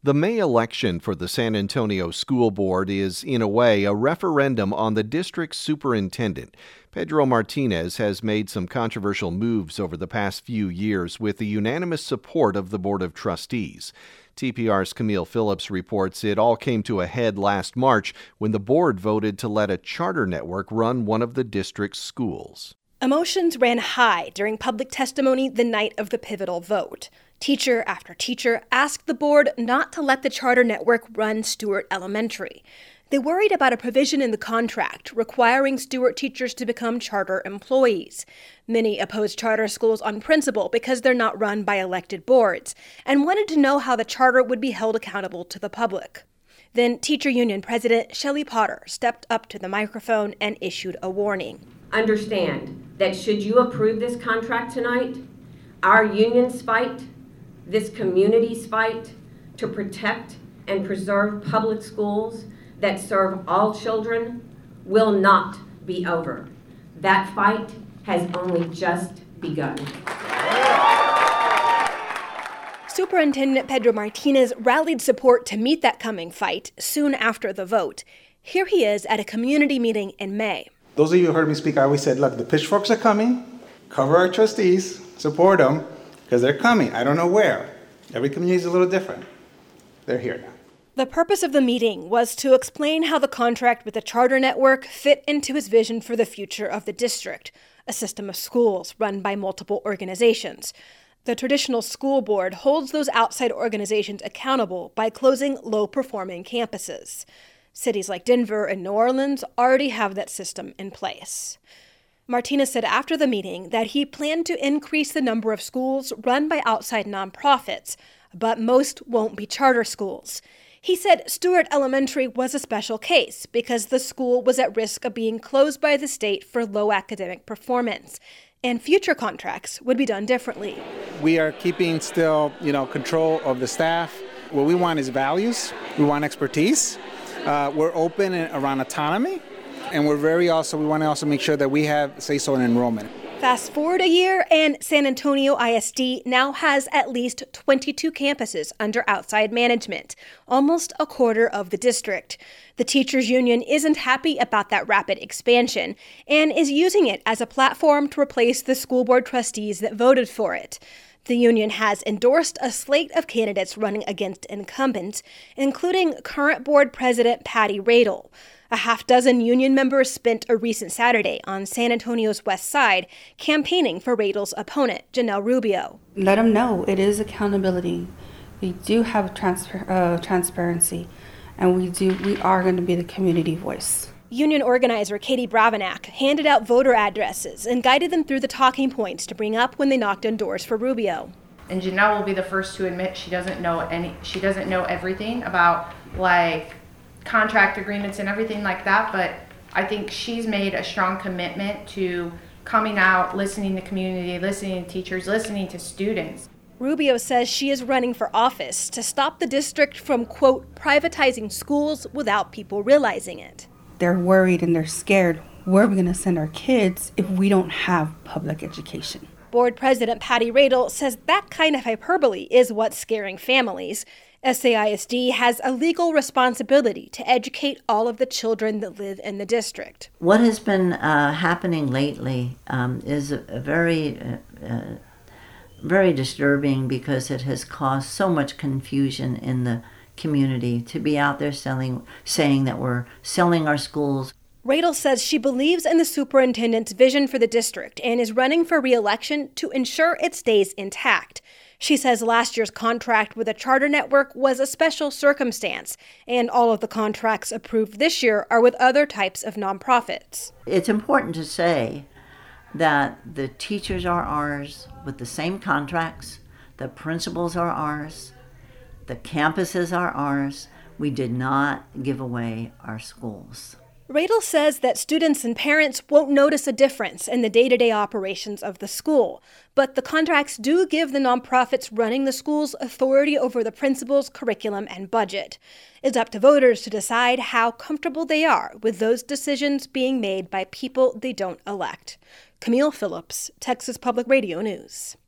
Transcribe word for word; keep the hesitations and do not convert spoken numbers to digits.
The May election for the San Antonio School Board is, in a way, a referendum on the district's superintendent. Pedro Martinez has made some controversial moves over the past few years with the unanimous support of the Board of Trustees. T P R's Camille Phillips reports it all came to a head last March when the board voted to let a charter network run one of the district's schools. Emotions ran high during public testimony the night of the pivotal vote. Teacher after teacher asked the board not to let the charter network run Stewart Elementary. They worried about a provision in the contract requiring Stewart teachers to become charter employees. Many opposed charter schools on principle because they're not run by elected boards, and wanted to know how the charter would be held accountable to the public. Then Teacher Union President Shelley Potter stepped up to the microphone and issued a warning. Understand that should you approve this contract tonight, our union's fight, this community's fight to protect and preserve public schools that serve all children will not be over. That fight has only just begun. Superintendent Pedro Martinez rallied support to meet that coming fight soon after the vote. Here he is at a community meeting in May. Those of you who heard me speak, I always said, look, the pitchforks are coming. Cover our trustees, support them, because they're coming. I don't know where. Every community is a little different. They're here now. The purpose of the meeting was to explain how the contract with the charter network fit into his vision for the future of the district, a system of schools run by multiple organizations. The traditional school board holds those outside organizations accountable by closing low-performing campuses. Cities like Denver and New Orleans already have that system in place. Martinez said after the meeting that he planned to increase the number of schools run by outside nonprofits, but most won't be charter schools. He said Stewart Elementary was a special case because the school was at risk of being closed by the state for low academic performance, and future contracts would be done differently. We are keeping still, you know, control of the staff. What we want is values. We want expertise. Uh, we're open around autonomy, and we're very also, we want to also make sure that we have say-so in enrollment. Fast forward a year, and San Antonio I S D now has at least twenty-two campuses under outside management, almost a quarter of the district. The teachers union isn't happy about that rapid expansion and is using it as a platform to replace the school board trustees that voted for it. The union has endorsed a slate of candidates running against incumbents, including current board president Patty Radel. A half dozen union members spent a recent Saturday on San Antonio's west side campaigning for Radel's opponent, Janelle Rubio. Let them know it is accountability. We do have transfer, uh, transparency, and we do we are going to be the community voice. Union organizer Katie Bravanak handed out voter addresses and guided them through the talking points to bring up when they knocked on doors for Rubio. And Janelle will be the first to admit she doesn't know any. She doesn't know everything about like contract agreements and everything like that. But I think she's made a strong commitment to coming out, listening to community, listening to teachers, listening to students. Rubio says she is running for office to stop the district from, quote, privatizing schools without people realizing it. They're worried and they're scared. Where are we going to send our kids if we don't have public education? Board President Patty Radel says that kind of hyperbole is what's scaring families. S A I S D has a legal responsibility to educate all of the children that live in the district. What has been uh, happening lately um, is a, a very, uh, uh, very disturbing because it has caused so much confusion in the community to be out there selling, saying that we're selling our schools. Radel says she believes in the superintendent's vision for the district and is running for re-election to ensure it stays intact. She says last year's contract with a charter network was a special circumstance, and all of the contracts approved this year are with other types of nonprofits. It's important to say that the teachers are ours with the same contracts, the principals are ours, the campuses are ours. We did not give away our schools. Radel says that students and parents won't notice a difference in the day-to-day operations of the school, but the contracts do give the nonprofits running the schools authority over the principal's curriculum and budget. It's up to voters to decide how comfortable they are with those decisions being made by people they don't elect. Camille Phillips, Texas Public Radio News.